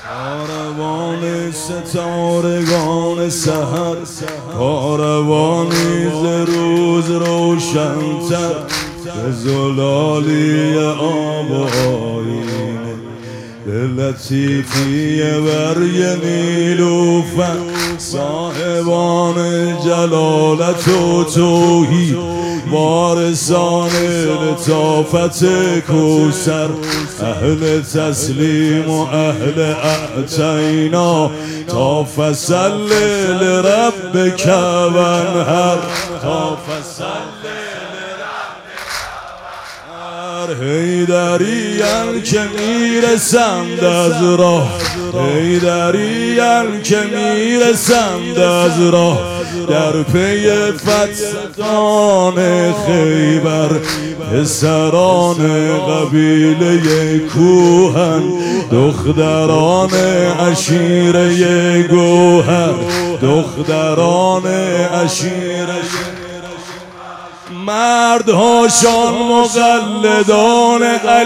کاروان ستارگان سحر، کاروانی ز روز روشن‌تر، به زلالی آب و آینه، به لطیفی برگ نیلوفر، صاحبان جلالت و توحید، وارثان لطافت کوثر، اهل تسلیم و اهل اعطینا، تا فصل لربک وانحر، تا فصل حیدریان که میرسند از راه، حیدریان که میرسند از راه، در پی فتحان خیبر، پسران قبیله کوهن، دختران عشیره گوهر، دختران عشیره، مردهاشان مقلدان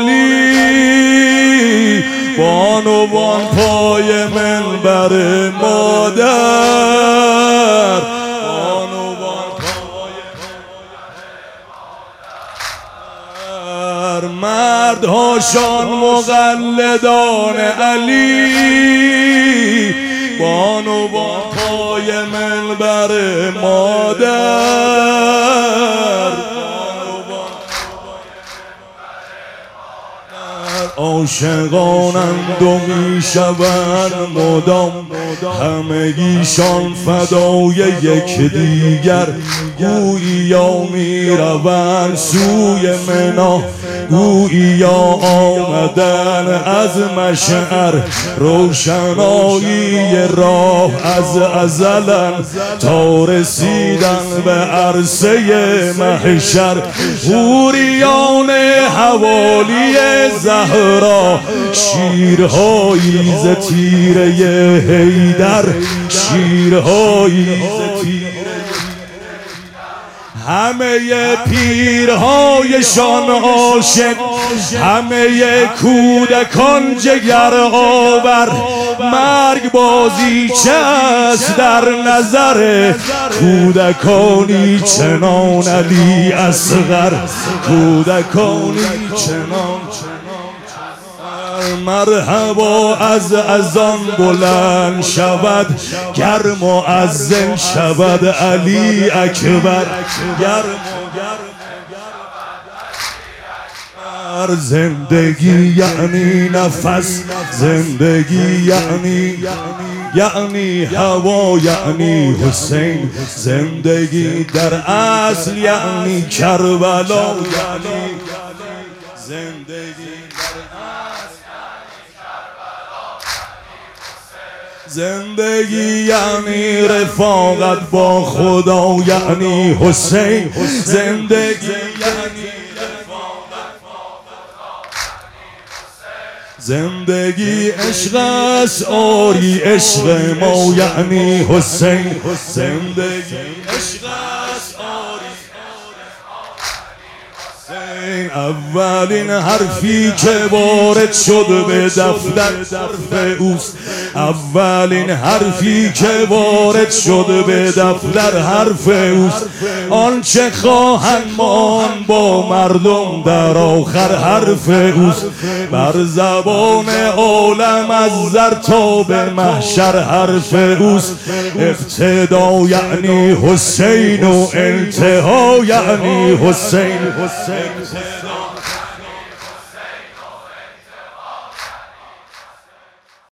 علی، بانوان پای منبر مادر، بانوان پای مادر، مردهاشان مقلدان علی، بانوان پای منبر مادر، عاشقانند و میشوند مدام، همگیشان فدای یکدیگر، گوییا میروند سوی منا، گوییا آمدن از مشعر، روشنایی راه از ازلن، تا رسیدن به عرصه محشر، حوریان حوالی زهرا، شیرهایی ز تیره حیدر، شیرهایی ز تیره، همه پیرهایشان عاشق، همه کودکان جگر آور، مرگ بازی چه است در نظر کودکانی چنان علی اصغر، کودکانی چنان مرحبا از اذان بلند شود، گر مؤذن شود علی اکبر، زندگی یعنی نفس، زندگی یعنی هوا، یعنی حسین، زندگی در اصل یعنی کربلا، یعنی زندگی زندگی یعنی رفاقت با خدا، یعنی حسین، زندگی یعنی رفاقت با خدا، زندگی عشق است آری عشق ما، یعنی حسین، زندگی عشق است آری اولین حرفی که وارد شد به دفتر حرف اوست، اولین حرفی که وارد شد به دفتر حرف اوست، آنچه خواهند ماند با مردم در آخر حرف اوست، بر زبان عالم از زر تا به محشر حرف اوست، ابتدا یعنی حسین و انتها یعنی حسین،